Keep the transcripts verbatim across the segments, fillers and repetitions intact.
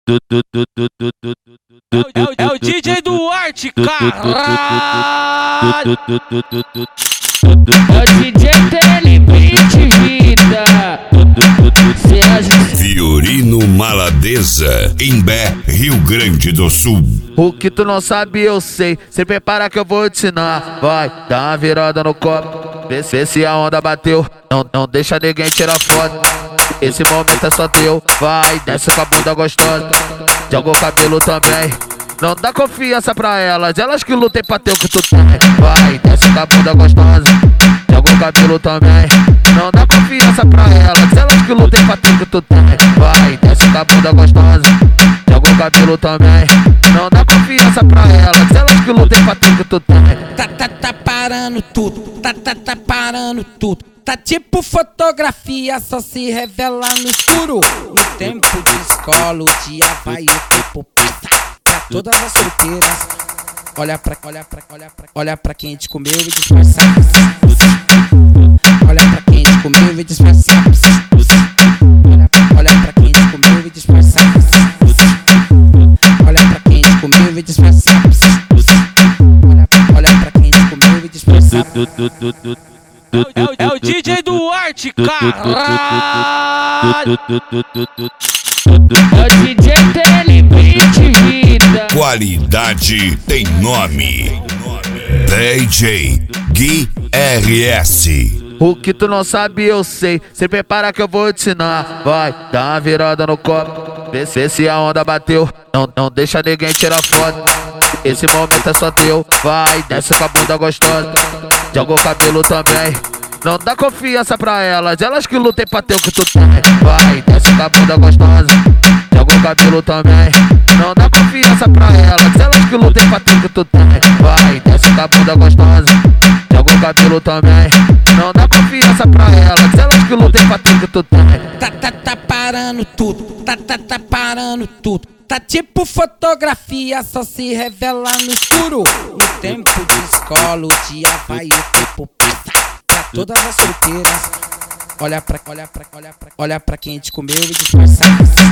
É o, é o D J Duarte, caralho! É o D J Telebrite Vida. Fiorino Maladeza, Imbé, Rio Grande do Sul. O que tu não sabe eu sei, se prepara que eu vou te ensinar. Vai, dá uma virada no copo, vê, vê se a onda bateu. Não, não deixa ninguém tirar foto, esse momento é só teu. Vai, desce com a bunda gostosa, joga o cabelo também. Não dá confiança pra elas, elas que lutem pra ter o que tu tem. Vai, desce com a bunda gostosa, joga o cabelo também. Não dá confiança pra elas, elas que lutem pra ter o que tu tem. Vai, desce com a bunda gostosa, joga o cabelo também. Não dá confiança pra elas, elas que lutem pra ter o que tu tem. Tá, tá, tá parando tudo, tá, tá, tá parando tudo. Tá tipo fotografia, só se revela no escuro. No tempo de escola, o dia vai, o tempo passa. Pra todas as solteiras, olha pra, olha pra, olha pra, olha pra quem te comeu e disfarça. Olha pra quem te comeu e disfarça. Olha, olha pra quem te comeu e disfarça. Olha pra quem te comeu e disfarça. Olha, olha pra quem te comeu e disfarça. É o, é o D J Duarte, caralho! É o D J Telebrite Vida. Qualidade tem nome. D J Gui R S. O que tu não sabe eu sei, se prepara que eu vou te ensinar. Vai, dá uma virada no copo, vê, vê se a onda bateu. Não, não deixa ninguém tirar foto, esse momento é só teu. Vai, desce com a bunda gostosa, joga o cabelo também. Não dá confiança pra elas, elas que lutem pra ter o que tu tem. Vai, desce com a bunda gostosa, joga o cabelo também. Não dá confiança pra elas, elas que lutem pra ter o que tu tem. Vai, desce com a bunda gostosa, joga o cabelo também. Não dá confiança pra elas, elas que lutem pra ter o que tu tem. Tá, tá, tá parando tudo, tá, tá, tá parando tudo. Tá tipo fotografia, só se revela no escuro. No tempo de escola, o dia vai, o tempo passa. Pra todas as solteiras, olha pra, olha pra, olha pra, olha pra quem te comeu e disfarça.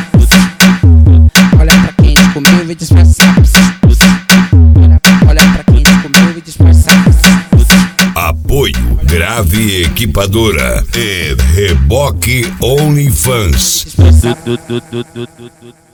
Olha pra quem te comeu e disfarça. Olha, olha pra quem te comeu e disfarça. Apoio Grave Equipadora e Reboque OnlyFans. Disfarça.